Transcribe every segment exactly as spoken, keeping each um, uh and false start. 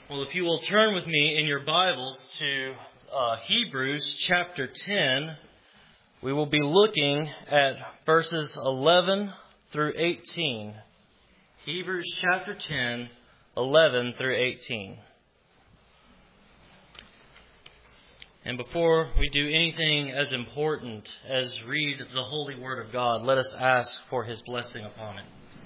Well, if you will turn with me in your Bibles to uh, Hebrews chapter ten, we will be looking at verses eleven through eighteen. Hebrews chapter ten, eleven through eighteen. And before we do anything as important as read the holy word of God, let us ask for His blessing upon it.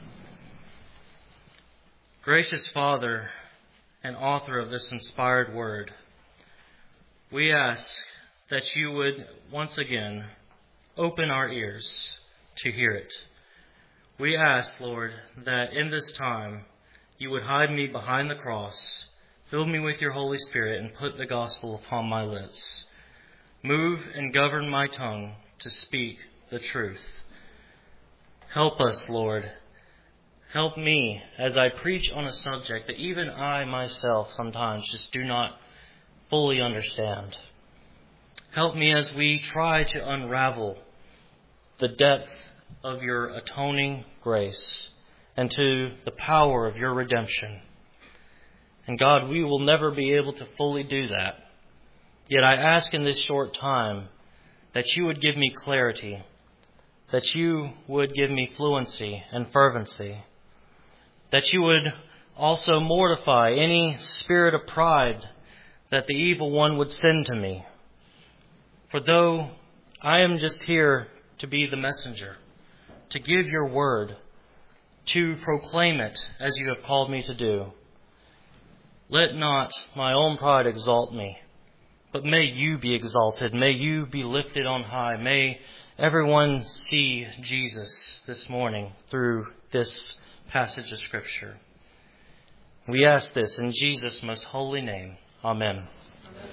Gracious Father and author of this inspired word, we ask that you would once again open our ears to hear it. We ask, Lord, that in this time you would hide me behind the cross, fill me with your Holy Spirit, and put the gospel upon my lips. Move and govern my tongue to speak the truth. Help us, Lord. Help me as I preach on a subject that even I myself sometimes just do not fully understand. Help me as we try to unravel the depth of your atoning grace and to the power of your redemption. And God, we will never be able to fully do that. Yet I ask in this short time that you would give me clarity, that you would give me fluency and fervency, that you would also mortify any spirit of pride that the evil one would send to me. For though I am just here to be the messenger, to give your word, to proclaim it as you have called me to do, let not my own pride exalt me, but may you be exalted. May you be lifted on high. May everyone see Jesus this morning through this passage of Scripture. We ask this in Jesus' most holy name. Amen. Amen.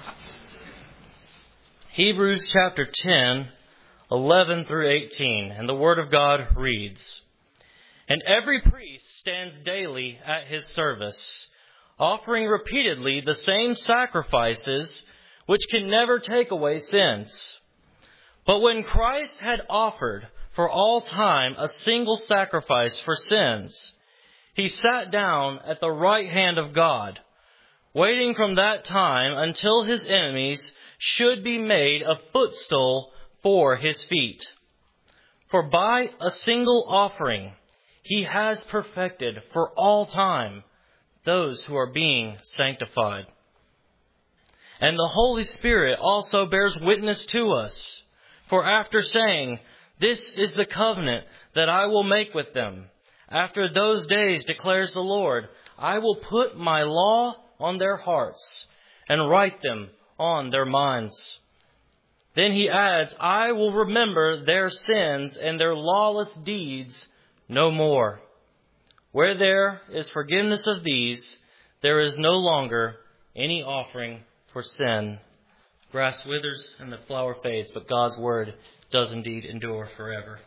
Hebrews chapter ten, eleven through eighteen, and the Word of God reads, "And every priest stands daily at his service, offering repeatedly the same sacrifices which can never take away sins. But when Christ had offered for all time a single sacrifice for sins, he sat down at the right hand of God, waiting from that time until his enemies should be made a footstool for his feet. For by a single offering he has perfected for all time those who are being sanctified. And the Holy Spirit also bears witness to us, for after saying, 'This is the covenant that I will make with them. After those days, declares the Lord, I will put my law on their hearts and write them on their minds.' Then he adds, 'I will remember their sins and their lawless deeds no more. Where there is forgiveness of these, there is no longer any offering for sin.' Grass withers and the flower fades, but God's word does indeed endure forever."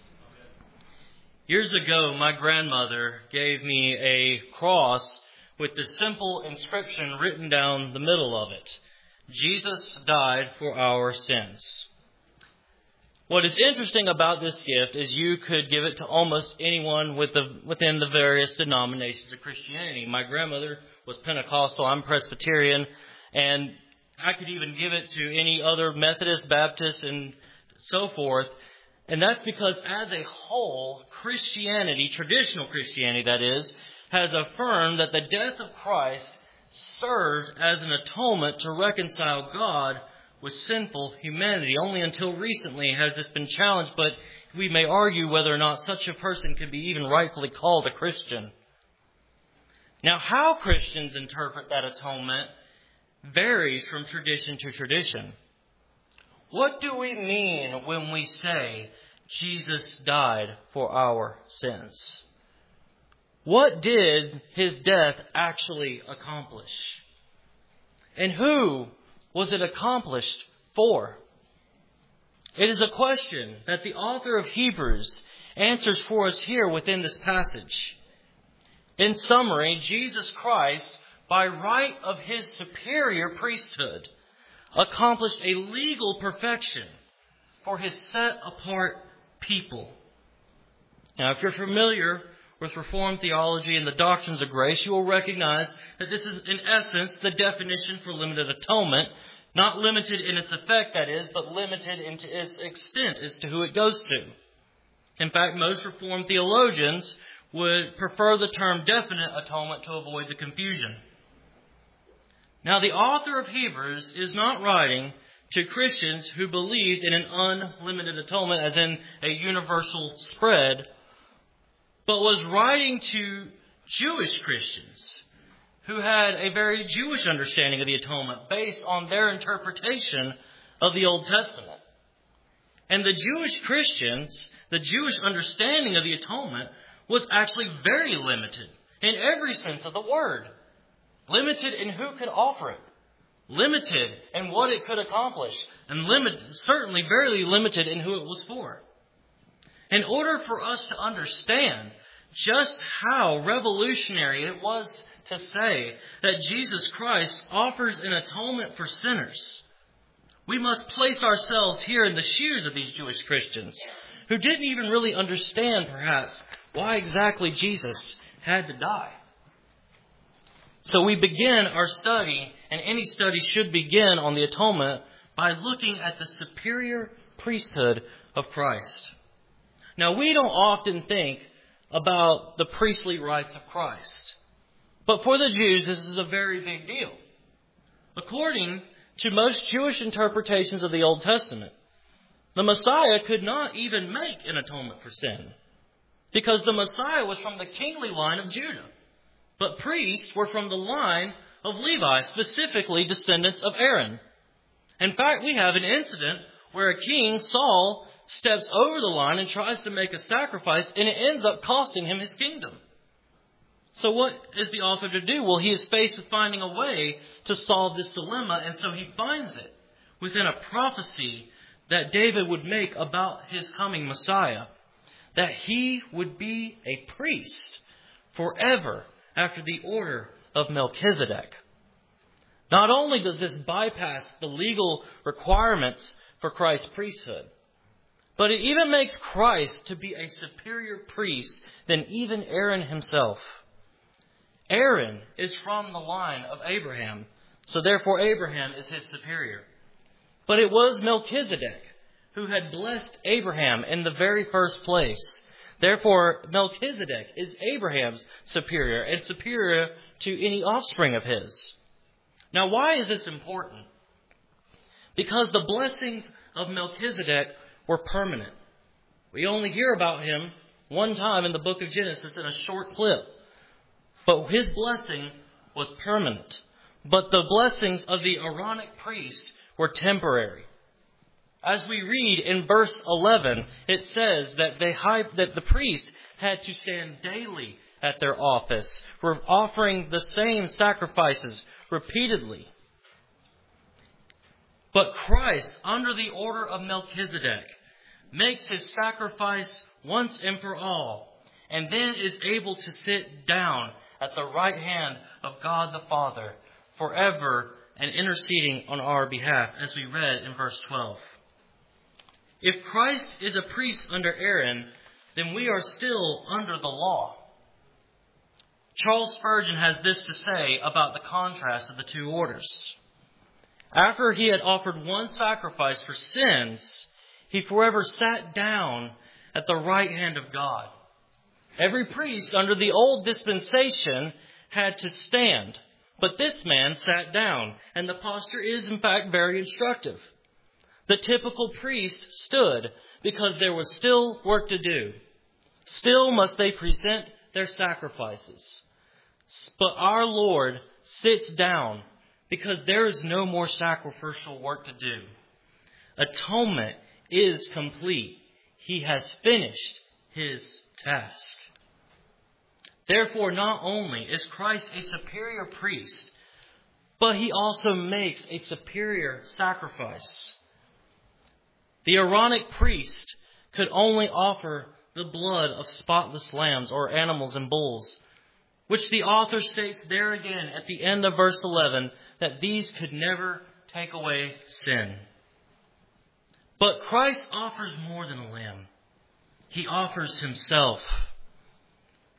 Years ago, my grandmother gave me a cross with the simple inscription written down the middle of it: "Jesus died for our sins." What is interesting about this gift is you could give it to almost anyone with the, within the various denominations of Christianity. My grandmother was Pentecostal, I'm Presbyterian, and I could even give it to any other Methodist, Baptist, and so forth. And that's because as a whole, Christianity, traditional Christianity that is, has affirmed that the death of Christ served as an atonement to reconcile God with sinful humanity. Only until recently has this been challenged, but we may argue whether or not such a person could be even rightfully called a Christian. Now, how Christians interpret that atonement varies from tradition to tradition. What do we mean when we say Jesus died for our sins? What did his death actually accomplish? And who was it accomplished for? It is a question that the author of Hebrews answers for us here within this passage. In summary, Jesus Christ, by right of his superior priesthood, accomplished a legal perfection for his set-apart people. Now, if you're familiar with Reformed theology and the doctrines of grace, you will recognize that this is, in essence, the definition for limited atonement. Not limited in its effect, that is, but limited in its extent as to who it goes to. In fact, most Reformed theologians would prefer the term definite atonement to avoid the confusion. Now, the author of Hebrews is not writing to Christians who believed in an unlimited atonement, as in a universal spread, but was writing to Jewish Christians who had a very Jewish understanding of the atonement based on their interpretation of the Old Testament. And the Jewish Christians, the Jewish understanding of the atonement was actually very limited in every sense of the word. Limited in who could offer it. Limited in what it could accomplish. And limited, certainly very limited in who it was for. In order for us to understand just how revolutionary it was to say that Jesus Christ offers an atonement for sinners, we must place ourselves here in the shoes of these Jewish Christians who didn't even really understand, perhaps, why exactly Jesus had to die. So we begin our study, and any study should begin on the atonement, by looking at the superior priesthood of Christ. Now, we don't often think about the priestly rights of Christ. But for the Jews, this is a very big deal. According to most Jewish interpretations of the Old Testament, the Messiah could not even make an atonement for sin, because the Messiah was from the kingly line of Judah. But priests were from the line of Levi, specifically descendants of Aaron. In fact, we have an incident where a king, Saul, steps over the line and tries to make a sacrifice, and it ends up costing him his kingdom. So what is the author to do? Well, he is faced with finding a way to solve this dilemma, and so he finds it within a prophecy that David would make about his coming Messiah, that he would be a priest forever after the order of Melchizedek. Not only does this bypass the legal requirements for Christ's priesthood, but it even makes Christ to be a superior priest than even Aaron himself. Aaron is from the line of Abraham, so therefore Abraham is his superior. But it was Melchizedek who had blessed Abraham in the very first place. Therefore, Melchizedek is Abraham's superior and superior to any offspring of his. Now, why is this important? Because the blessings of Melchizedek were permanent. We only hear about him one time in the book of Genesis in a short clip. But his blessing was permanent. But the blessings of the Aaronic priest were temporary. As we read in verse eleven, it says that they that the priest had to stand daily at their office, for offering the same sacrifices repeatedly. But Christ, under the order of Melchizedek, makes his sacrifice once and for all, and then is able to sit down at the right hand of God the Father, forever and interceding on our behalf, as we read in verse twelve. If Christ is a priest under Aaron, then we are still under the law. Charles Spurgeon has this to say about the contrast of the two orders. After he had offered one sacrifice for sins, he forever sat down at the right hand of God. Every priest under the old dispensation had to stand, but this man sat down, and the posture is in fact very instructive. The typical priest stood because there was still work to do. Still must they present their sacrifices. But our Lord sits down because there is no more sacrificial work to do. Atonement is complete. He has finished his task. Therefore, not only is Christ a superior priest, but he also makes a superior sacrifice. The Aaronic priest could only offer the blood of spotless lambs or animals and bulls, which the author states there again at the end of verse eleven that these could never take away sin. But Christ offers more than a lamb. He offers himself.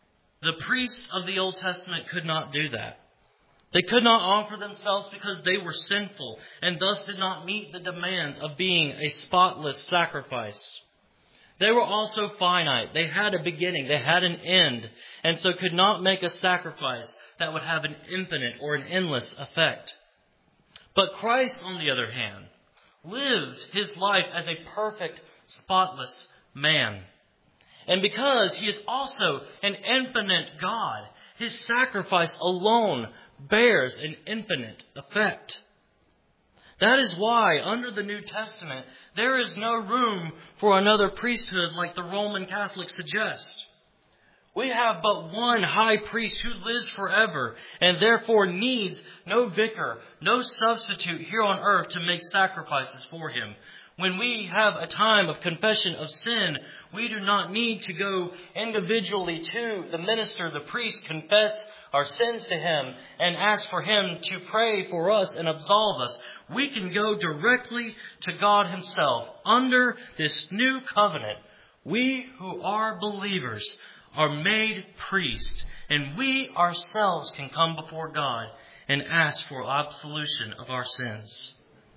The priests of the Old Testament could not do that. They could not offer themselves because they were sinful and thus did not meet the demands of being a spotless sacrifice. They were also finite. They had a beginning. They had an end, and so could not make a sacrifice that would have an infinite or an endless effect. But Christ, on the other hand, lived his life as a perfect, spotless man. And because he is also an infinite God, his sacrifice alone bears an infinite effect. That is why, under the New Testament, there is no room for another priesthood like the Roman Catholics suggest. We have but one high priest who lives forever and therefore needs no vicar, no substitute here on earth to make sacrifices for him. When we have a time of confession of sin, we do not need to go individually to the minister, the priest, confess our sins to him and ask for him to pray for us and absolve us. We can go directly to God himself. Under this new covenant, we who are believers are made priests, and we ourselves can come before God and ask for absolution of our sins.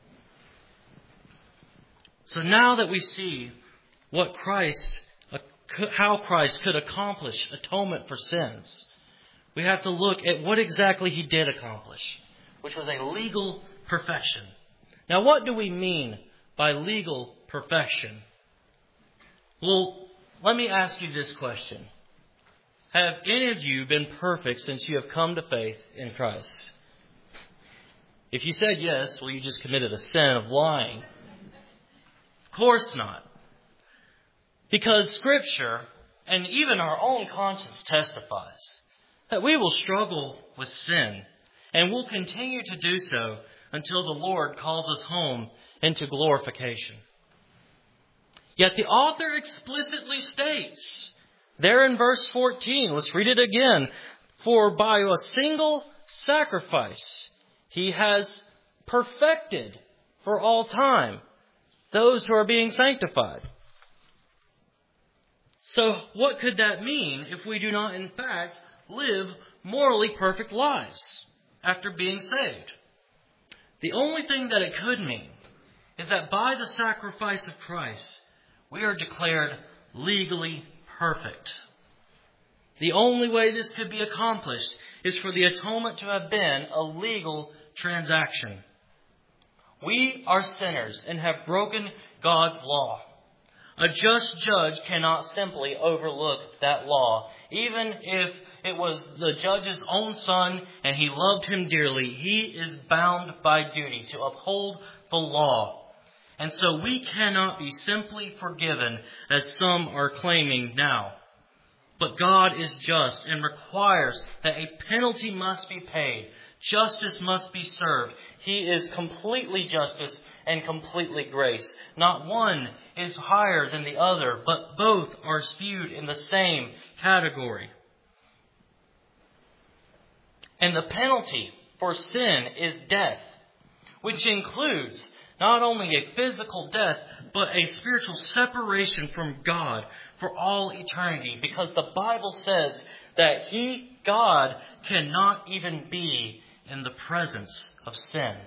So now that we see what Christ, how Christ could accomplish atonement for sins, we have to look at what exactly he did accomplish, which was a legal perfection. Now, what do we mean by legal perfection? Well, let me ask you this question. Have any of you been perfect since you have come to faith in Christ? If you said yes, well, you just committed a sin of lying. Of course not. Because Scripture, and even our own conscience, testifies that we will struggle with sin and will continue to do so until the Lord calls us home into glorification. Yet the author explicitly states, there in verse fourteen, let's read it again, for by a single sacrifice he has perfected for all time those who are being sanctified. So what could that mean if we do not in fact live morally perfect lives after being saved? The only thing that it could mean is that by the sacrifice of Christ, we are declared legally perfect. The only way this could be accomplished is for the atonement to have been a legal transaction. We are sinners and have broken God's law. A just judge cannot simply overlook that law. Even if it was the judge's own son and he loved him dearly, he is bound by duty to uphold the law. And so we cannot be simply forgiven as some are claiming now. But God is just and requires that a penalty must be paid. Justice must be served. He is completely justice and completely grace. Not one is higher than the other, but both are viewed in the same category. And the penalty for sin is death, which includes not only a physical death, but a spiritual separation from God for all eternity. Because the Bible says that He, God, cannot even be in the presence of sin.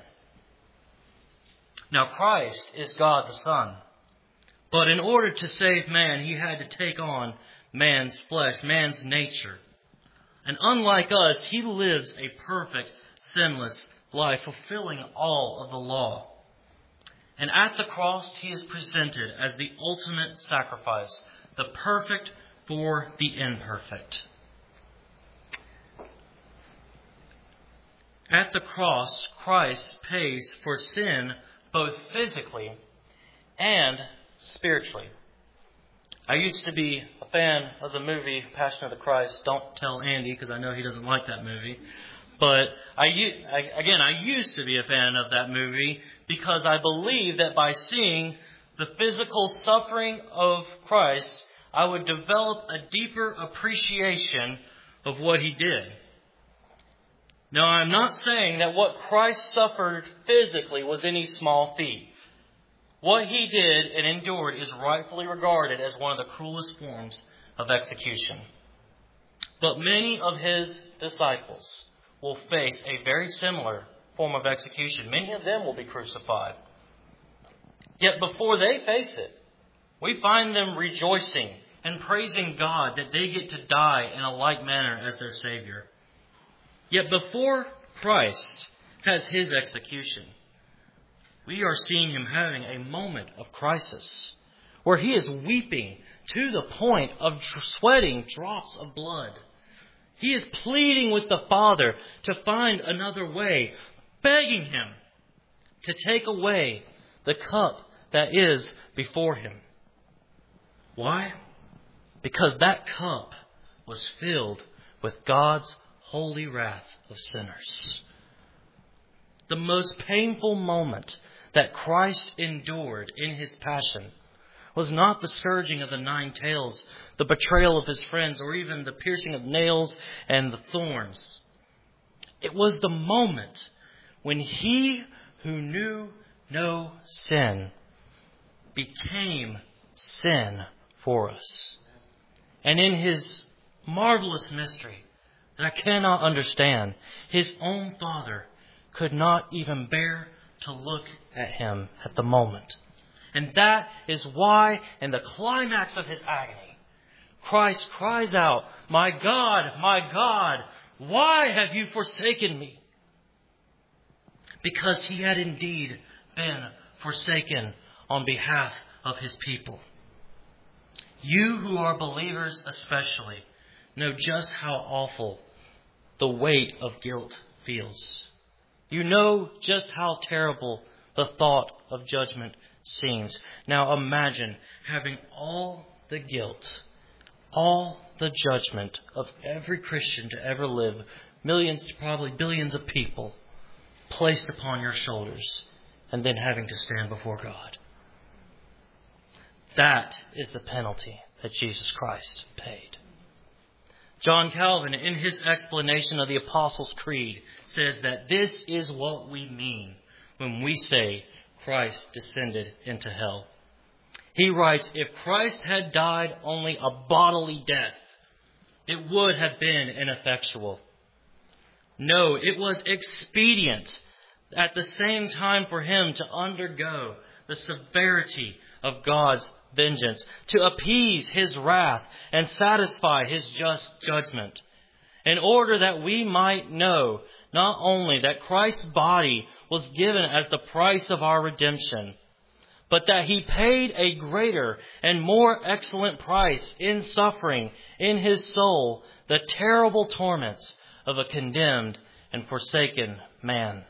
Now Christ is God the Son. But in order to save man, He had to take on man's flesh, man's nature. And unlike us, He lives a perfect, sinless life, fulfilling all of the law. And at the cross, He is presented as the ultimate sacrifice, the perfect for the imperfect. At the cross, Christ pays for sin both physically and spiritually. I used to be a fan of the movie Passion of the Christ. Don't tell Andy, because I know he doesn't like that movie. But I, I, again, I used to be a fan of that movie because I believe that by seeing the physical suffering of Christ, I would develop a deeper appreciation of what He did. Now, I'm not saying that what Christ suffered physically was any small feat. What He did and endured is rightfully regarded as one of the cruelest forms of execution. But many of his disciples will face a very similar form of execution. Many of them will be crucified. Yet before they face it, we find them rejoicing and praising God that they get to die in a like manner as their Savior. Yet before Christ has his execution, we are seeing him having a moment of crisis where he is weeping to the point of sweating drops of blood. He is pleading with the Father to find another way, begging him to take away the cup that is before him. Why? Because that cup was filled with God's holy wrath of sinners. The most painful moment that Christ endured in his passion was not the scourging of the nine tails, the betrayal of his friends, or even the piercing of nails and the thorns. It was the moment when he who knew no sin became sin for us. And in his marvelous mystery that I cannot understand, his own Father could not even bear to look at him at the moment. And that is why, in the climax of his agony, Christ cries out, "My God, my God, why have you forsaken me?" Because he had indeed been forsaken on behalf of his people. You who are believers especially know just how awful the weight of guilt feels. You know just how terrible the thought of judgment seems. Now imagine having all the guilt, all the judgment of every Christian to ever live, millions to probably billions of people, placed upon your shoulders, and then having to stand before God. That is the penalty that Jesus Christ paid. John Calvin, in his explanation of the Apostles' Creed, says that this is what we mean when we say Christ descended into hell. He writes, if Christ had died only a bodily death, it would have been ineffectual. No, it was expedient at the same time for him to undergo the severity of God's vengeance, to appease his wrath and satisfy his just judgment, in order that we might know not only that Christ's body was given as the price of our redemption, but that he paid a greater and more excellent price in suffering in his soul the terrible torments of a condemned and forsaken man.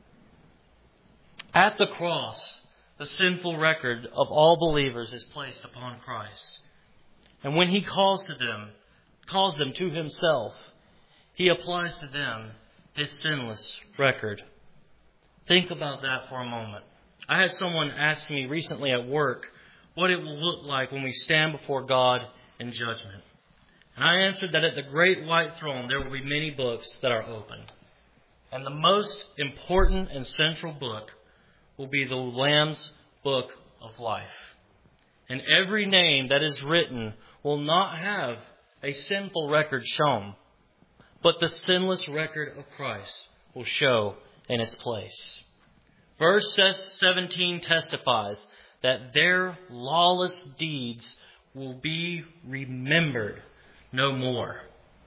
At the cross, the sinful record of all believers is placed upon Christ. And when he calls to them, calls them to himself, he applies to them his sinless record. Think about that for a moment. I had someone ask me recently at work what it will look like when we stand before God in judgment. And I answered that at the great white throne there will be many books that are opened. And the most important and central book will be the Lamb's book of life. And every name that is written will not have a sinful record shown, but the sinless record of Christ will show in its place. Verse seventeen testifies that their lawless deeds will be remembered no more.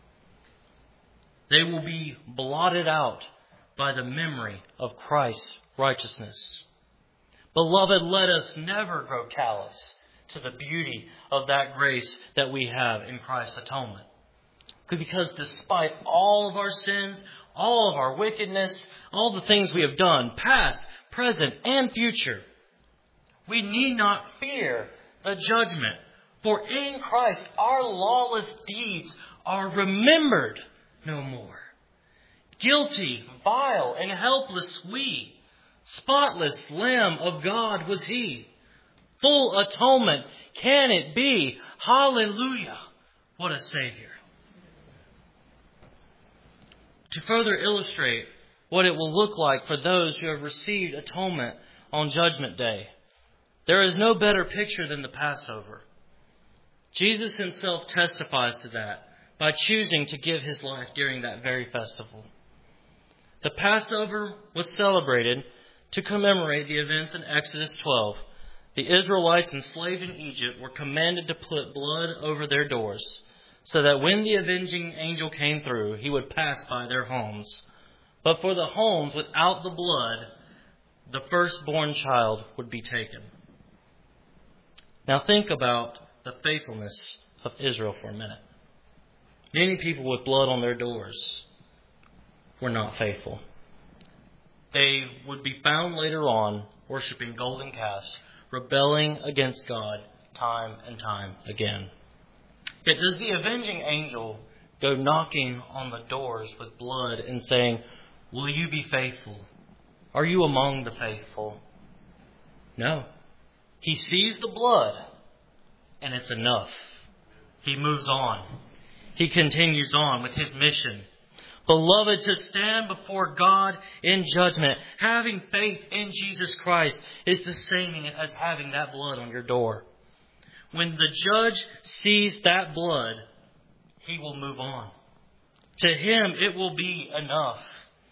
They will be blotted out by the memory of Christ's righteousness. Beloved, let us never grow callous to the beauty of that grace that we have in Christ's atonement. Because despite all of our sins, all of our wickedness, all the things we have done, past, present, and future, we need not fear the judgment. For in Christ our lawless deeds are remembered no more. Guilty, vile, and helpless we, spotless Lamb of God was he. Full atonement can it be? Hallelujah! What a Savior. To further illustrate what it will look like for those who have received atonement on Judgment Day, there is no better picture than the Passover. Jesus himself testifies to that by choosing to give his life during that very festival. The Passover was celebrated to commemorate the events in Exodus twelve. The Israelites enslaved in Egypt were commanded to put blood over their doors, so that when the avenging angel came through, he would pass by their homes. But for the homes without the blood, the firstborn child would be taken. Now think about the faithfulness of Israel for a minute. Many people with blood on their doors were not faithful. They would be found later on worshiping golden calves, rebelling against God time and time again. Yet does the avenging angel go knocking on the doors with blood and saying, "Will you be faithful? Are you among the faithful?" No. He sees the blood, and it's enough. He moves on. He continues on with his mission. Beloved, to stand before God in judgment, having faith in Jesus Christ, is the same as having that blood on your door. When the judge sees that blood, he will move on. To him, it will be enough.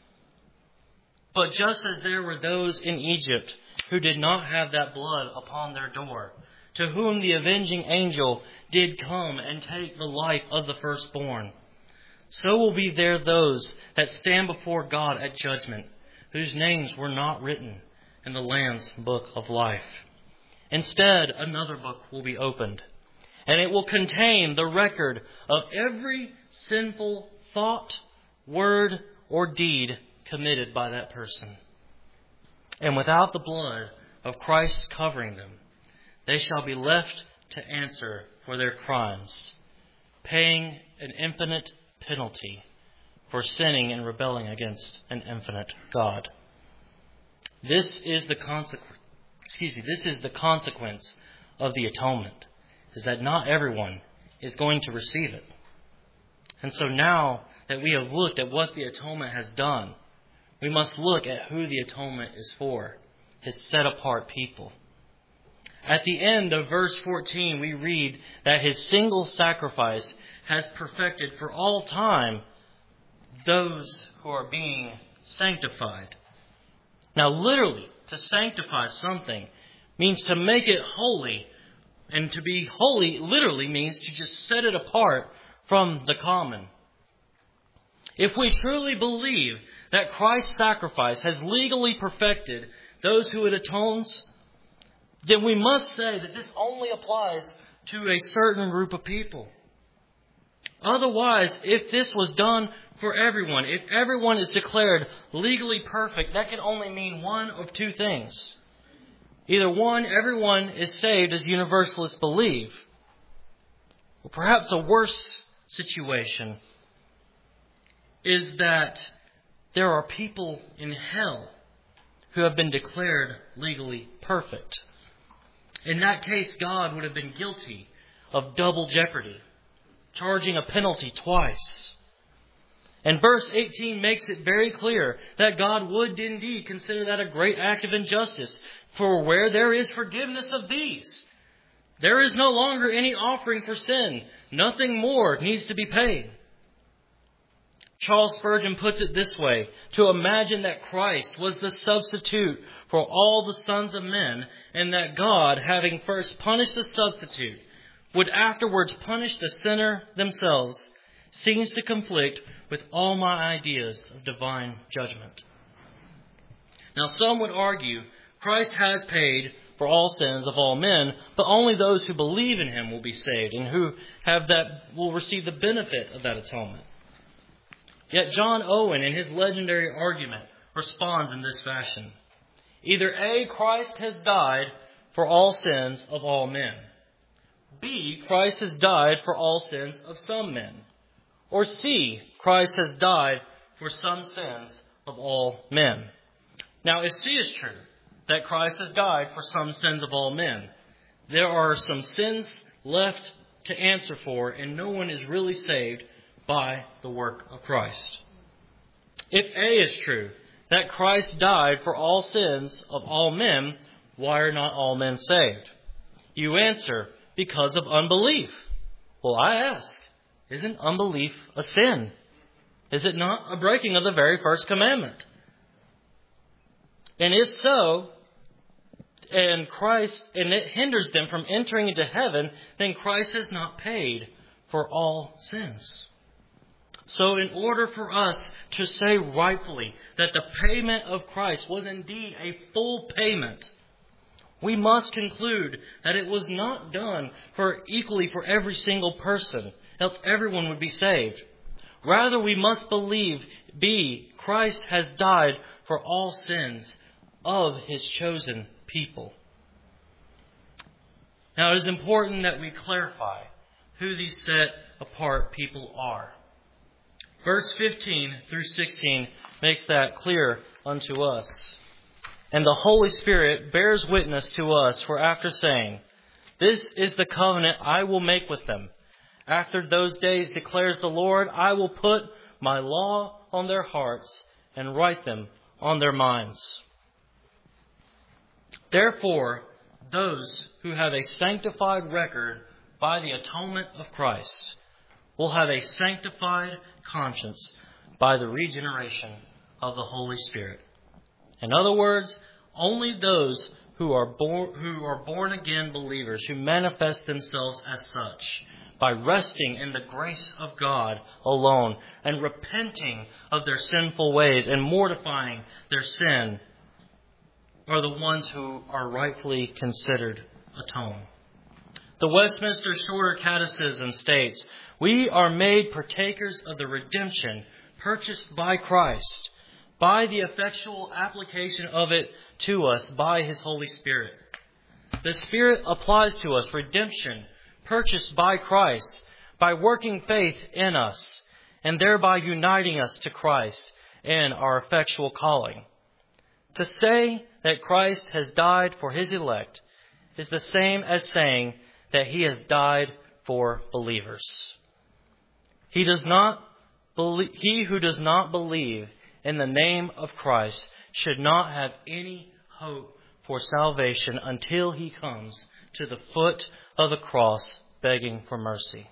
But just as there were those in Egypt who did not have that blood upon their door, to whom the avenging angel did come and take the life of the firstborn, so will be there those that stand before God at judgment, whose names were not written in the Lamb's book of life. Instead, another book will be opened, and it will contain the record of every sinful thought, word, or deed committed by that person. And without the blood of Christ covering them, they shall be left to answer for their crimes, paying an infinite penalty for sinning and rebelling against an infinite God. This is the consequence. Excuse me. This is the consequence of the atonement, is that not everyone is going to receive it. And so now that we have looked at what the atonement has done, we must look at who the atonement is for, his set-apart people. At the end of verse fourteen, we read that his single sacrifice has perfected for all time those who are being sanctified. Now, literally, to sanctify something means to make it holy. And to be holy literally means to just set it apart from the common. If we truly believe that Christ's sacrifice has legally perfected those who it atones, then we must say that this only applies to a certain group of people. Otherwise, if this was done for everyone, if everyone is declared legally perfect, that can only mean one of two things. Either one, everyone is saved as universalists believe, or perhaps a worse situation is that there are people in hell who have been declared legally perfect. In that case, God would have been guilty of double jeopardy, charging a penalty twice. And verse eighteen makes it very clear that God would indeed consider that a great act of injustice. For where there is forgiveness of these, there is no longer any offering for sin. Nothing more needs to be paid. Charles Spurgeon puts it this way: to imagine that Christ was the substitute for all the sons of men, and that God, having first punished the substitute, would afterwards punish the sinner themselves, seems to conflict with all my ideas of divine judgment. Now, some would argue Christ has paid for all sins of all men, but only those who believe in him will be saved and who have that will receive the benefit of that atonement. Yet John Owen, in his legendary argument, responds in this fashion: either A, Christ has died for all sins of all men; B, Christ has died for all sins of some men; or C, Christ has died for some sins of all men. Now, if C is true, that Christ has died for some sins of all men, there are some sins left to answer for, and no one is really saved by the work of Christ. If A is true, that Christ died for all sins of all men, why are not all men saved? You answer, because of unbelief. Well, I ask, Isn't unbelief a sin? Is it not a breaking of the very first commandment? And if so, and Christ, and it hinders them from entering into heaven, then Christ has not paid for all sins. So in order for us to say rightfully that the payment of Christ was indeed a full payment, we must conclude that it was not done for equally for every single person, else everyone would be saved. Rather, we must believe, B, Christ has died for all sins of His chosen people. Now, it is important that we clarify who these set apart people are. Verse fifteen through sixteen makes that clear unto us. And the Holy Spirit bears witness to us, for after saying, "This is the covenant I will make with them. After those days, declares the Lord, I will put my law on their hearts and write them on their minds." Therefore, those who have a sanctified record by the atonement of Christ will have a sanctified conscience by the regeneration of the Holy Spirit. In other words, only those who are born, who are born again believers, who manifest themselves as such, by resting in the grace of God alone and repenting of their sinful ways and mortifying their sin, are the ones who are rightfully considered atoned. The Westminster Shorter Catechism states, "We are made partakers of the redemption purchased by Christ, by the effectual application of it to us by His Holy Spirit." The Spirit applies to us redemption purchased by Christ by working faith in us and thereby uniting us to Christ in our effectual calling. To say that Christ has died for His elect is the same as saying that He has died for believers. He does not believe, he who does not believe in the name of Christ should not have any hope for salvation until he comes to the foot of the cross begging for mercy.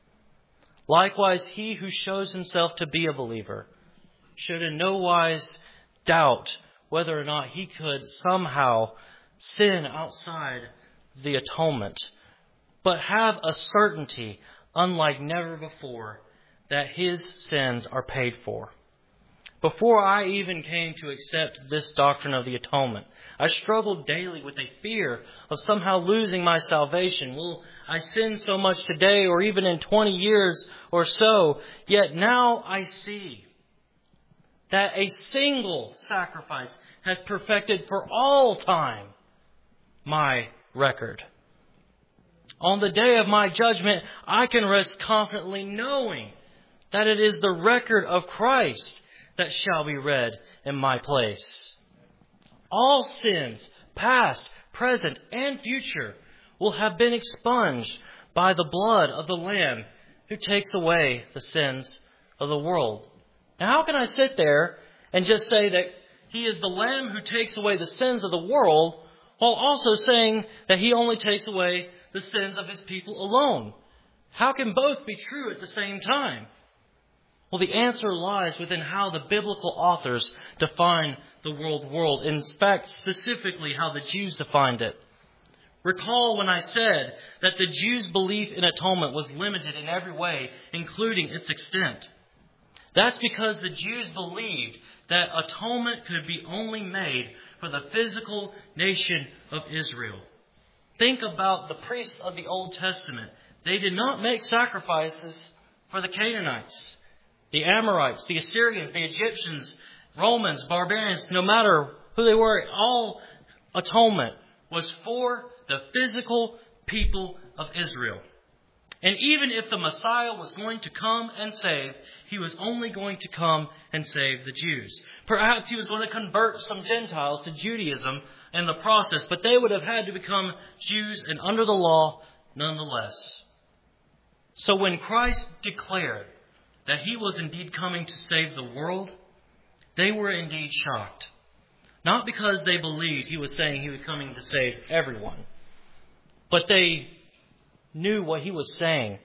Likewise, he who shows himself to be a believer should in no wise doubt whether or not he could somehow sin outside the atonement, but have a certainty, unlike never before, that his sins are paid for. Before I even came to accept this doctrine of the atonement, I struggled daily with a fear of somehow losing my salvation. Will I sin so much today or even in twenty years or so? Yet now I see that a single sacrifice has perfected for all time my record. On the day of my judgment, I can rest confidently knowing that it is the record of Christ that shall be read in my place. All sins, past, present, and future, will have been expunged by the blood of the Lamb who takes away the sins of the world. Now, how can I sit there and just say that He is the Lamb who takes away the sins of the world, while also saying that He only takes away the sins of His people alone? How can both be true at the same time? Well, the answer lies within how the biblical authors define the word world. In fact, specifically how the Jews defined it. Recall when I said that the Jews' belief in atonement was limited in every way, including its extent. That's because the Jews believed that atonement could be only made for the physical nation of Israel. Think about the priests of the Old Testament. They did not make sacrifices for the Canaanites, the Amorites, the Assyrians, the Egyptians, Romans, barbarians, no matter who they were. All atonement was for the physical people of Israel. And even if the Messiah was going to come and save, He was only going to come and save the Jews. Perhaps He was going to convert some Gentiles to Judaism in the process, but they would have had to become Jews and under the law nonetheless. So when Christ declared that He was indeed coming to save the world, they were indeed shocked. Not because they believed He was saying He was coming to save everyone, but they knew what He was saying,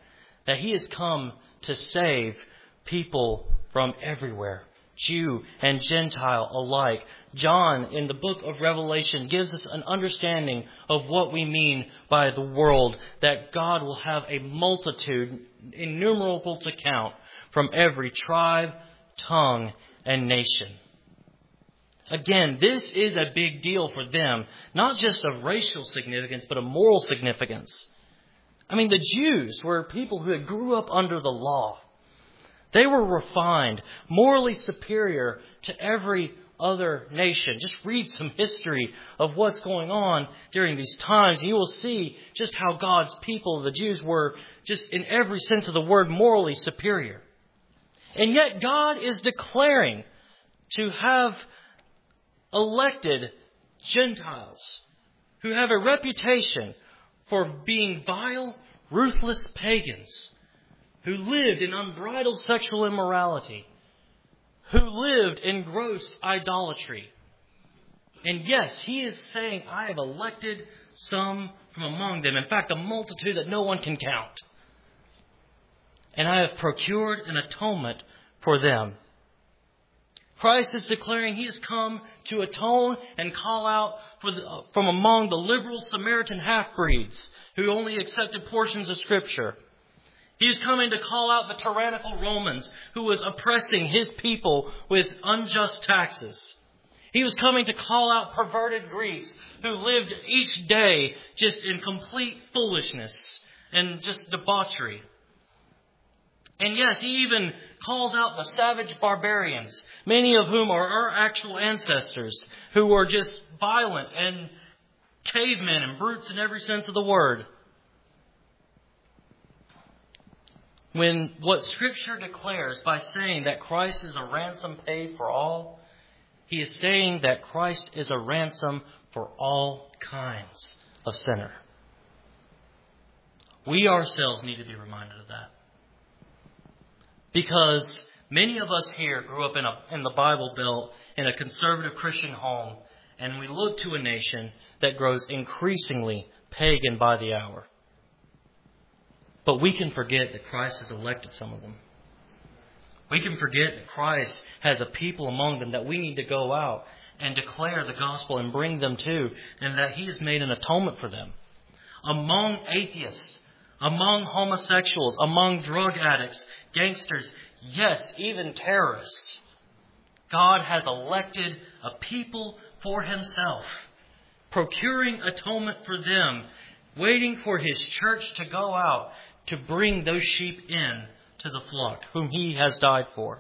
that he has come to save people from everywhere, Jew and Gentile alike. John, in the book of Revelation, gives us an understanding of what we mean by the world, that God will have a multitude, innumerable to count, from every tribe, tongue, and nation. Again, this is a big deal for them, not just of racial significance, but of moral significance. I mean, the Jews were people who had grew up under the law. They were refined, morally superior to every other nation. Just read some history of what's going on during these times. You will see just how God's people, the Jews, were just in every sense of the word morally superior. And yet God is declaring to have elected Gentiles who have a reputation for being vile, ruthless pagans, who lived in unbridled sexual immorality, who lived in gross idolatry. And yes, he is saying, I have elected some from among them. In fact, a multitude that no one can count. And I have procured an atonement for them. Christ is declaring he has come to atone and call out for the, uh, from among the liberal Samaritan half-breeds who only accepted portions of Scripture. He is coming to call out the tyrannical Romans who was oppressing his people with unjust taxes. He was coming to call out perverted Greeks who lived each day just in complete foolishness and just debauchery. And yes, he even calls out the savage barbarians, many of whom are our actual ancestors, who were just violent and cavemen and brutes in every sense of the word. When what Scripture declares by saying that Christ is a ransom paid for all, he is saying that Christ is a ransom for all kinds of sinner. We ourselves need to be reminded of that. Because many of us here grew up in a in the Bible Belt in a conservative Christian home, and we look to a nation that grows increasingly pagan by the hour. But we can forget that Christ has elected some of them. We can forget that Christ has a people among them that we need to go out and declare the gospel and bring them to, and that he has made an atonement for them. Among atheists, among homosexuals, among drug addicts, gangsters, yes, even terrorists, God has elected a people for himself, procuring atonement for them, waiting for his church to go out to bring those sheep in to the flock, whom he has died for.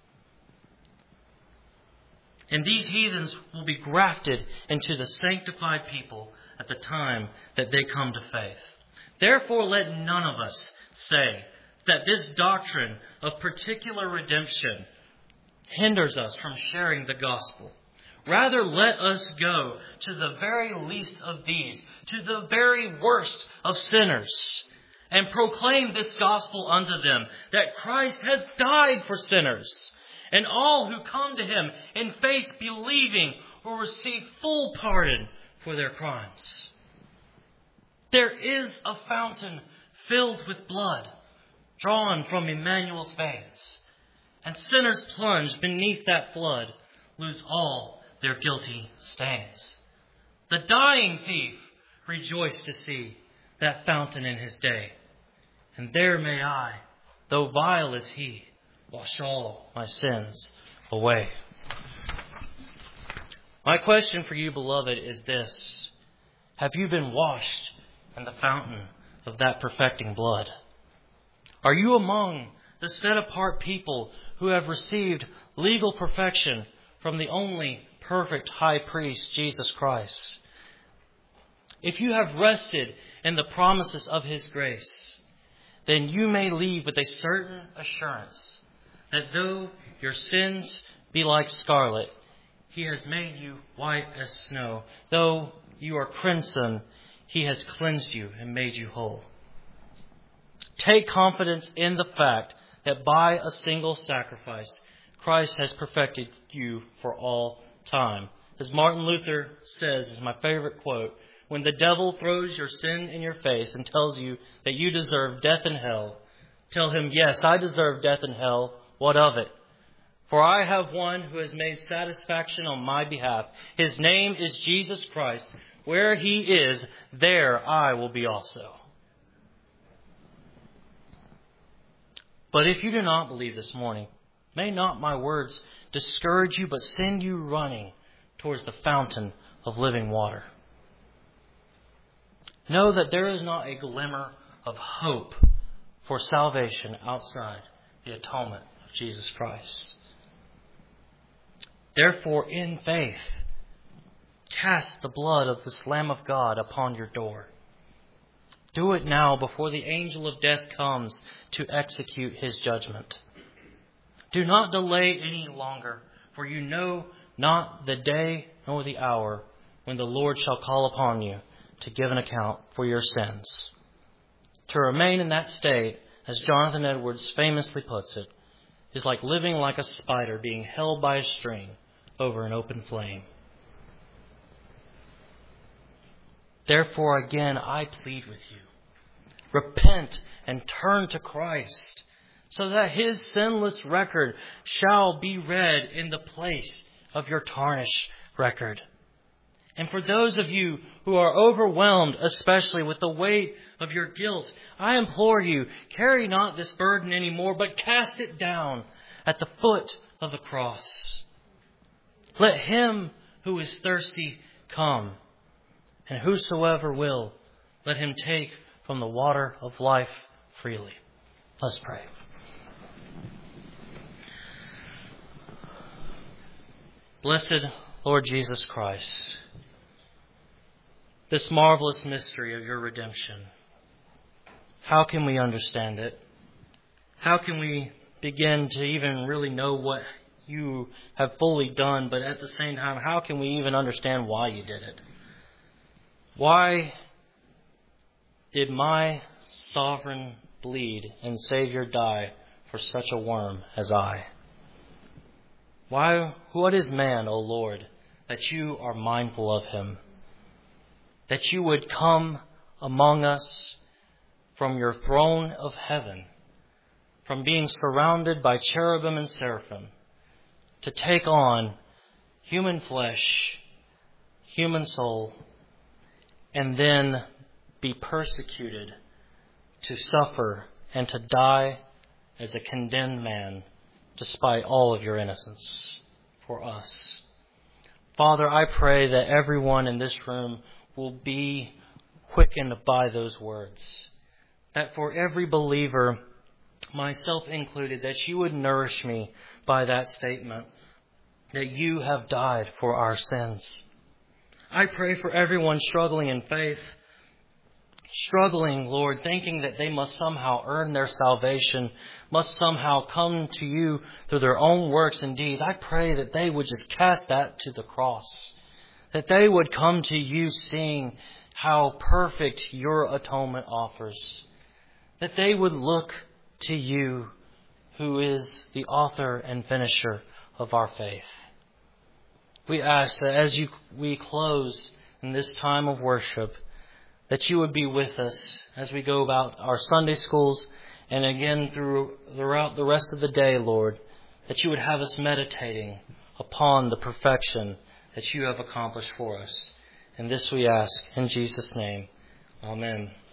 And these heathens will be grafted into the sanctified people at the time that they come to faith. Therefore, let none of us say that this doctrine of particular redemption hinders us from sharing the gospel. Rather, let us go to the very least of these, to the very worst of sinners, and proclaim this gospel unto them, that Christ has died for sinners, and all who come to him in faith believing will receive full pardon for their crimes. There is a fountain filled with blood, drawn from Emmanuel's veins, and sinners plunged beneath that flood lose all their guilty stains. The dying thief rejoiced to see that fountain in his day, and there may I, though vile as he, wash all my sins away. My question for you, beloved, is this: have you been washed in the fountain of that perfecting blood? Are you among the set-apart people who have received legal perfection from the only perfect high priest, Jesus Christ? If you have rested in the promises of his grace, then you may leave with a certain assurance that though your sins be like scarlet, he has made you white as snow. Though you are crimson, he has cleansed you and made you whole. Take confidence in the fact that by a single sacrifice, Christ has perfected you for all time. As Martin Luther says, is my favorite quote, when the devil throws your sin in your face and tells you that you deserve death and hell, Tell him, yes, I deserve death and hell. What of it? For I have one who has made satisfaction on my behalf. His name is Jesus Christ. Where he is, there I will be also. But if you do not believe this morning, may not my words discourage you, but send you running towards the fountain of living water. Know that there is not a glimmer of hope for salvation outside the atonement of Jesus Christ. Therefore, in faith, cast the blood of this Lamb of God upon your door. Do it now before the angel of death comes to execute his judgment. Do not delay any longer, for you know not the day nor the hour when the Lord shall call upon you to give an account for your sins. To remain in that state, as Jonathan Edwards famously puts it, is like living like a spider being held by a string over an open flame. Therefore, again, I plead with you. Repent and turn to Christ, so that his sinless record shall be read in the place of your tarnished record. And for those of you who are overwhelmed, especially with the weight of your guilt, I implore you, carry not this burden anymore, but cast it down at the foot of the cross. Let him who is thirsty come, and whosoever will, let him take from the water of life freely. Let's pray. Blessed Lord Jesus Christ, this marvelous mystery of your redemption, how can we understand it? How can we begin to even really know what you have fully done, but at the same time, how can we even understand why you did it? Why did my sovereign bleed and Savior die for such a worm as I? Why? What is man, O Lord, that you are mindful of him? That you would come among us from your throne of heaven, from being surrounded by cherubim and seraphim, to take on human flesh, human soul, and then be persecuted, to suffer and to die as a condemned man, despite all of your innocence for us. Father, I pray that everyone in this room will be quickened by those words. That for every believer, myself included, that you would nourish me by that statement, that you have died for our sins. I pray for everyone struggling in faith, struggling, Lord, thinking that they must somehow earn their salvation, must somehow come to you through their own works and deeds. I pray that they would just cast that to the cross, that they would come to you seeing how perfect your atonement offers, that they would look to you, who is the author and finisher of our faith. We ask that as you, we close in this time of worship, that you would be with us as we go about our Sunday schools and again through, throughout the rest of the day, Lord, that you would have us meditating upon the perfection that you have accomplished for us. And this we ask in Jesus' name. Amen.